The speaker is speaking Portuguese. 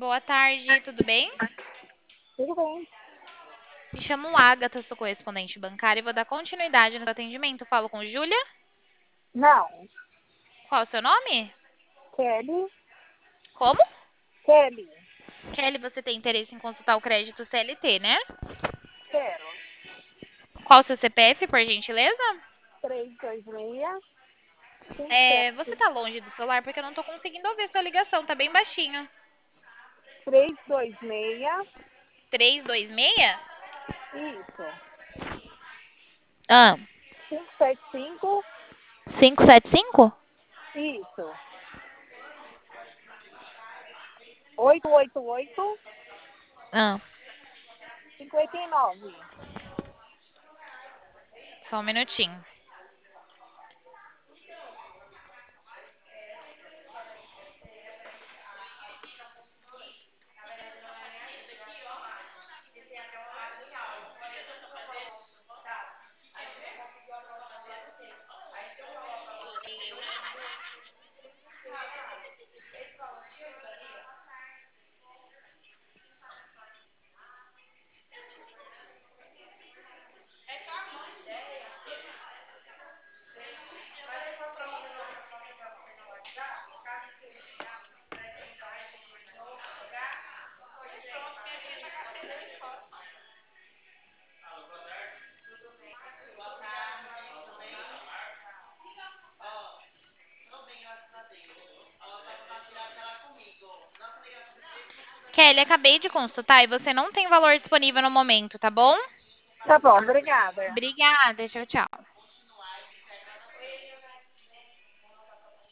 Boa tarde, tudo bem? Tudo bem? Me chamo Agatha, sou correspondente bancária e vou dar continuidade no atendimento. Falo com Júlia. Não. Qual o seu nome? Kelly? Como? Kelly? Kelly, você tem interesse em consultar o crédito CLT, né? Quero. Qual o seu CPF, por gentileza? 326 Você 57. tá longe do celular porque eu não tô conseguindo ouvir sua ligação, tá bem baixinho. 326. 326? Isso. Ah, 575. 575? Isso. 888. Ah, 59. só um minutinho. Kelly, acabei de consultar e você não tem valor disponível no momento, tá bom? Tá bom, obrigada. Obrigada, tchau, tchau.